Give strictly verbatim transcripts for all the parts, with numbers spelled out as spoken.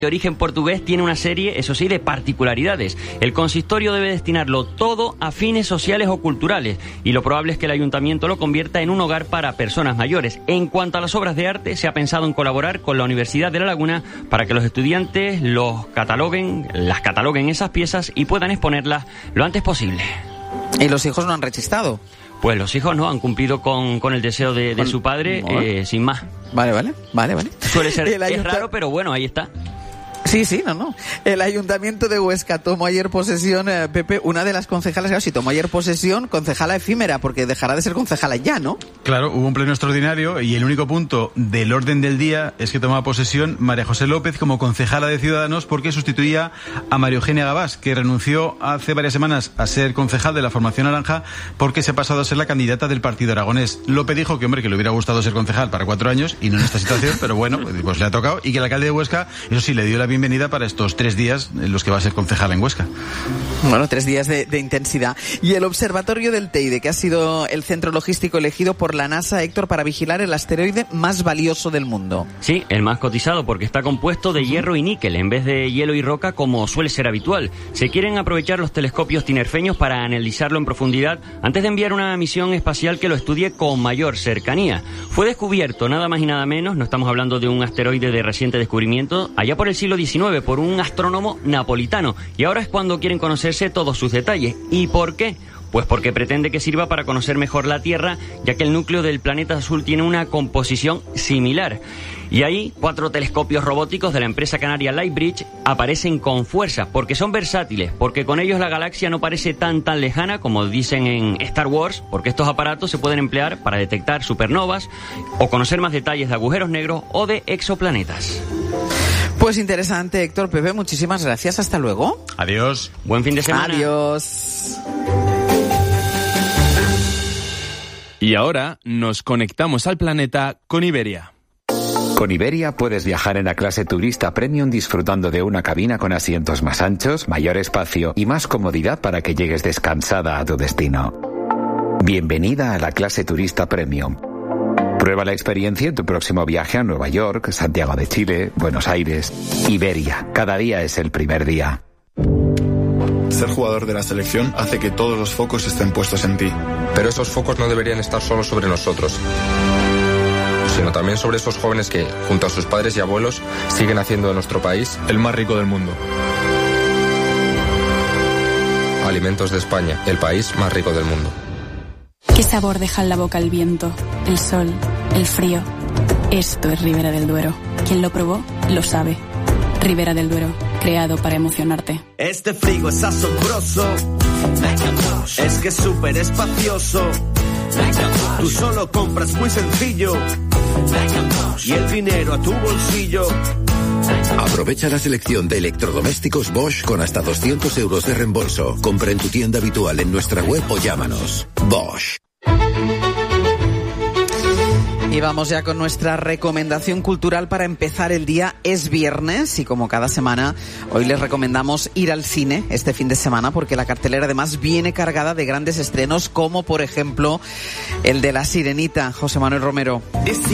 de origen portugués tiene una serie, eso sí, de particularidades. El consistorio debe destinarlo todo a fines sociales o culturales y lo probable es que el ayuntamiento lo convierta en un hogar para personas mayores. En cuanto a las obras de arte, se ha pensado en colaborar con la Universidad de La Laguna para que los estudiantes los cataloguen, las cataloguen esas piezas y puedan exponerlas lo antes posible. ¿Y los hijos no han rechistado? Pues los hijos no han cumplido con, con el deseo de, de su padre, no. eh, sin más. Vale, vale, vale, vale. Suele ser, ayunta... es raro, pero bueno, ahí está. Sí, sí, no, no. El Ayuntamiento de Huesca tomó ayer posesión, eh, Pepe, una de las concejalas, claro, si tomó ayer posesión, concejala efímera, porque dejará de ser concejala ya, ¿no? Claro, hubo un pleno extraordinario y el único punto del orden del día es que tomaba posesión María José López como concejala de Ciudadanos porque sustituía a María Eugenia Gabás, que renunció hace varias semanas a ser concejal de la Formación Naranja porque se ha pasado a ser la candidata del Partido Aragonés. López dijo que, hombre, que le hubiera gustado ser concejal para cuatro años y no en esta situación, pero bueno, pues le ha tocado y que el alcalde de Huesca, eso sí, le dio la bienvenida para estos tres días en los que va a ser concejal en Huesca. Bueno, tres días de, de intensidad. Y el Observatorio del Teide, que ha sido el centro logístico elegido por la NASA, Héctor, para vigilar el asteroide más valioso del mundo. Sí, el más cotizado porque está compuesto de hierro y níquel en vez de hielo y roca como suele ser habitual. Se quieren aprovechar los telescopios tinerfeños para analizarlo en profundidad antes de enviar una misión espacial que lo estudie con mayor cercanía. Fue descubierto nada más y nada menos, no estamos hablando de un asteroide de reciente descubrimiento, allá por el siglo diecinueve por un astrónomo napolitano. Y ahora es cuando quieren conocerse todos sus detalles. ¿Y por qué? Pues porque pretende que sirva para conocer mejor la Tierra, ya que el núcleo del planeta azul tiene una composición similar. Y ahí, cuatro telescopios robóticos de la empresa canaria Lightbridge aparecen con fuerza, porque son versátiles, porque con ellos la galaxia no parece tan tan lejana como dicen en Star Wars, porque estos aparatos se pueden emplear para detectar supernovas o conocer más detalles de agujeros negros o de exoplanetas. Pues interesante, Héctor. Pepe, muchísimas gracias. Hasta luego. Adiós. Buen fin de semana. Adiós. Y ahora nos conectamos al planeta con Iberia. Con Iberia puedes viajar en la clase turista premium disfrutando de una cabina con asientos más anchos, mayor espacio y más comodidad para que llegues descansada a tu destino. Bienvenida a la clase turista premium. Prueba la experiencia en tu próximo viaje a Nueva York, Santiago de Chile, Buenos Aires. Iberia, cada día es el primer día. Ser jugador de la selección hace que todos los focos estén puestos en ti. Pero esos focos no deberían estar solo sobre nosotros, sino también sobre esos jóvenes que, junto a sus padres y abuelos, siguen haciendo de nuestro país el más rico del mundo. Alimentos de España, el país más rico del mundo. ¿Qué sabor deja en la boca el viento, el sol, el frío? Esto es Ribera del Duero. Quien lo probó, lo sabe. Ribera del Duero, creado para emocionarte. Este frigo es asombroso. Es que es súper espacioso. Tú solo compras muy sencillo. Y el dinero a tu bolsillo. Aprovecha la selección de electrodomésticos Bosch con hasta doscientos euros de reembolso. Compra en tu tienda habitual en nuestra web o llámanos. Bosch. Y vamos ya con nuestra recomendación cultural para empezar el día. Es viernes y como cada semana, hoy les recomendamos ir al cine este fin de semana porque la cartelera además viene cargada de grandes estrenos como por ejemplo el de La Sirenita. José Manuel Romero.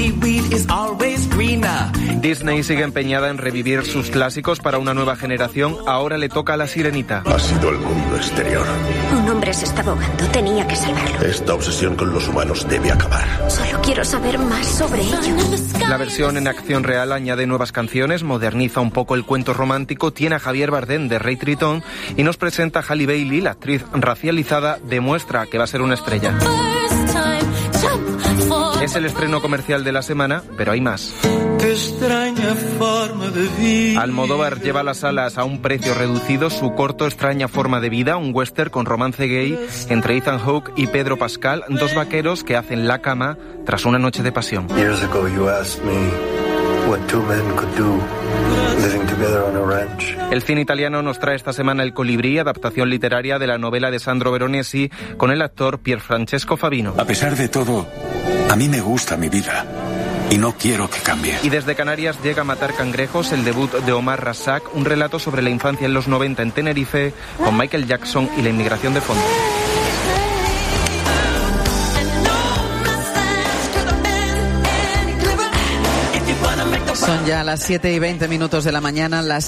Disney sigue empeñada en revivir sus clásicos para una nueva generación. Ahora le toca a La Sirenita. Ha sido el mundo exterior. Un hombre se está ahogando, tenía que salvarlo. Esta obsesión con los humanos debe acabar. Solo quiero saber más sobre ello. La versión en acción real añade nuevas canciones, moderniza un poco el cuento romántico, tiene a Javier Bardem de Rey Tritón y nos presenta a Halle Bailey, la actriz racializada, demuestra que va a ser una estrella. Es el estreno comercial de la semana, pero hay más. Qué extraña forma de vida. Almodóvar lleva a las salas a un precio reducido su corto Extraña forma de vida, un western con romance gay entre Ethan Hawke y Pedro Pascal, dos vaqueros que hacen la cama tras una noche de pasión. Years ago you asked me what two men could do living together on a ranch. El cine italiano nos trae esta semana El Colibrí, adaptación literaria de la novela de Sandro Veronesi, con el actor Pierfrancesco Favino. A pesar de todo, a mí me gusta mi vida y no quiero que cambie. Y desde Canarias llega Matar cangrejos, el debut de Omar Rasak, un relato sobre la infancia en los noventa en Tenerife, con Michael Jackson y la inmigración de fondo. Son Ya a las siete y veinte minutos de la mañana, las